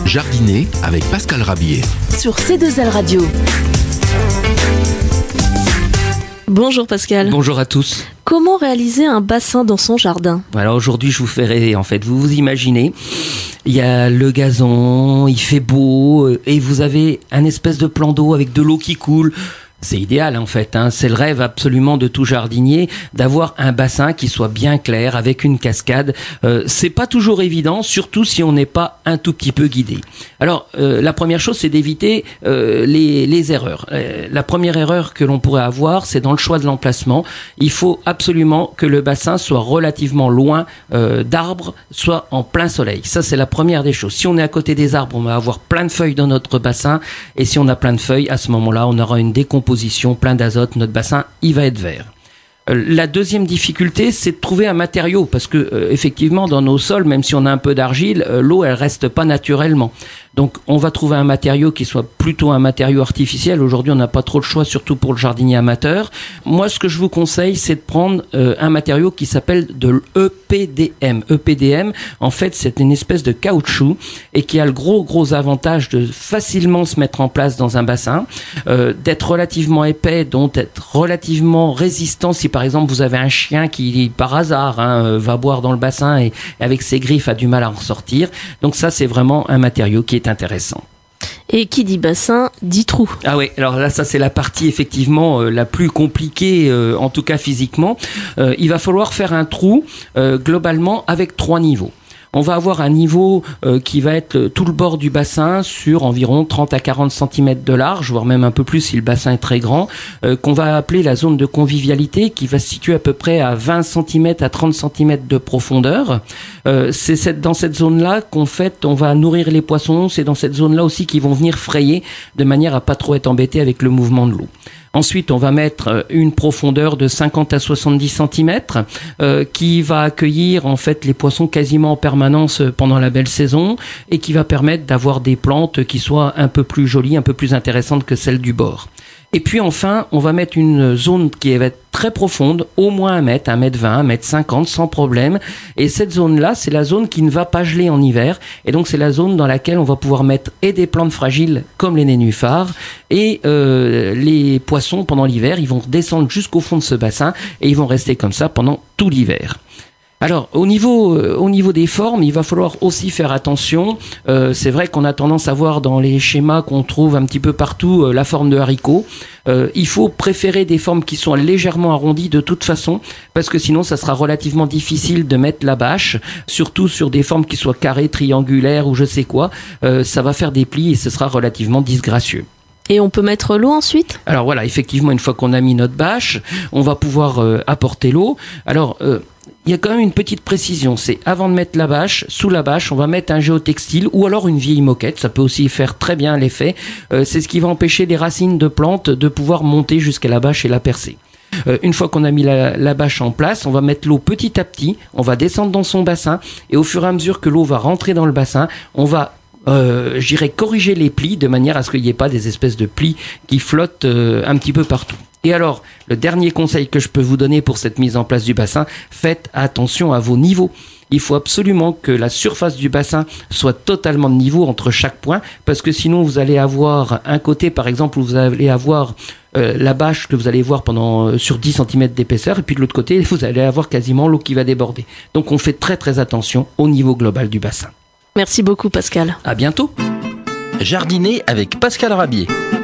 Jardiner avec Pascal Rabier sur C2L Radio. Bonjour Pascal. Bonjour à tous. Comment réaliser un bassin dans son jardin ? Alors aujourd'hui, je vous fais rêver en fait. Vous vous imaginez, il y a le gazon, il fait beau et vous avez un espèce de plan d'eau avec de l'eau qui coule. C'est idéal en fait, c'est le rêve absolument de tout jardinier d'avoir un bassin qui soit bien clair avec une cascade. C'est pas toujours évident, surtout si on n'est pas un tout petit peu guidé. Alors la première chose, c'est d'éviter les erreurs. La première erreur que l'on pourrait avoir, c'est dans le choix de l'emplacement. Il faut absolument que le bassin soit relativement loin d'arbres, soit en plein soleil. Ça, c'est la première des choses. Si on est à côté des arbres, on va avoir plein de feuilles dans notre bassin, et si on a plein de feuilles, à ce moment-là, on aura une décomposition, plein d'azote, notre bassin, il va être vert. La deuxième difficulté, c'est de trouver un matériau, parce que effectivement, dans nos sols, même si on a un peu d'argile, l'eau, elle reste pas naturellement. Donc, on va trouver un matériau qui soit plutôt un matériau artificiel. Aujourd'hui, on n'a pas trop le choix, surtout pour le jardinier amateur. Moi, ce que je vous conseille, c'est de prendre un matériau qui s'appelle de l'EPDM. EPDM, en fait, c'est une espèce de caoutchouc et qui a le gros avantage de facilement se mettre en place dans un bassin, d'être relativement épais, donc d'être relativement résistant si, par exemple, vous avez un chien qui, par hasard, va boire dans le bassin et avec ses griffes a du mal à en sortir. Donc ça, c'est vraiment un matériau qui est intéressant. Et qui dit bassin, dit trou. Ah oui, alors là, ça c'est la partie effectivement la plus compliquée, en tout cas physiquement. Il va falloir faire un trou globalement avec 3 niveaux. On va avoir un niveau qui va être tout le bord du bassin sur environ 30 à 40 cm de large, voire même un peu plus si le bassin est très grand, qu'on va appeler la zone de convivialité, qui va se situer à peu près à 20 cm à 30 cm de profondeur. C'est dans cette zone-là qu'en fait on va nourrir les poissons, c'est dans cette zone-là aussi qu'ils vont venir frayer de manière à pas trop être embêtés avec le mouvement de l'eau. Ensuite, on va mettre une profondeur de 50 à 70 cm qui va accueillir en fait les poissons quasiment en permanence pendant la belle saison et qui va permettre d'avoir des plantes qui soient un peu plus jolies, un peu plus intéressantes que celles du bord. Et puis enfin, on va mettre une zone qui va être très profonde, au moins 1 mètre, 1 mètre 20, 1 mètre 50, sans problème. Et cette zone-là, c'est la zone qui ne va pas geler en hiver. Et donc, c'est la zone dans laquelle on va pouvoir mettre et des plantes fragiles comme les nénuphars et les poissons pendant l'hiver. Ils vont descendre jusqu'au fond de ce bassin et ils vont rester comme ça pendant tout l'hiver. Alors, au niveau des formes, il va falloir aussi faire attention. C'est vrai qu'on a tendance à voir dans les schémas qu'on trouve un petit peu partout la forme de haricot. Il faut préférer des formes qui sont légèrement arrondies de toute façon, parce que sinon, ça sera relativement difficile de mettre la bâche, surtout sur des formes qui soient carrées, triangulaires ou je sais quoi. Ça va faire des plis et ce sera relativement disgracieux. Et on peut mettre l'eau ensuite ? Alors voilà, effectivement, une fois qu'on a mis notre bâche, on va pouvoir apporter l'eau. Alors, il y a quand même une petite précision, c'est avant de mettre la bâche, sous la bâche, on va mettre un géotextile ou alors une vieille moquette, ça peut aussi faire très bien l'effet. C'est ce qui va empêcher les racines de plantes de pouvoir monter jusqu'à la bâche et la percer. Une fois qu'on a mis la bâche en place, on va mettre l'eau petit à petit, on va descendre dans son bassin et au fur et à mesure que l'eau va rentrer dans le bassin, on va corriger les plis de manière à ce qu'il n'y ait pas des espèces de plis qui flottent un petit peu partout. Et alors, le dernier conseil que je peux vous donner pour cette mise en place du bassin, faites attention à vos niveaux. Il faut absolument que la surface du bassin soit totalement de niveau entre chaque point, parce que sinon vous allez avoir un côté, par exemple, où vous allez avoir la bâche que vous allez voir sur 10 cm d'épaisseur, et puis de l'autre côté, vous allez avoir quasiment l'eau qui va déborder. Donc on fait très attention au niveau global du bassin. Merci beaucoup Pascal. À bientôt. Jardiner avec Pascal Rabier.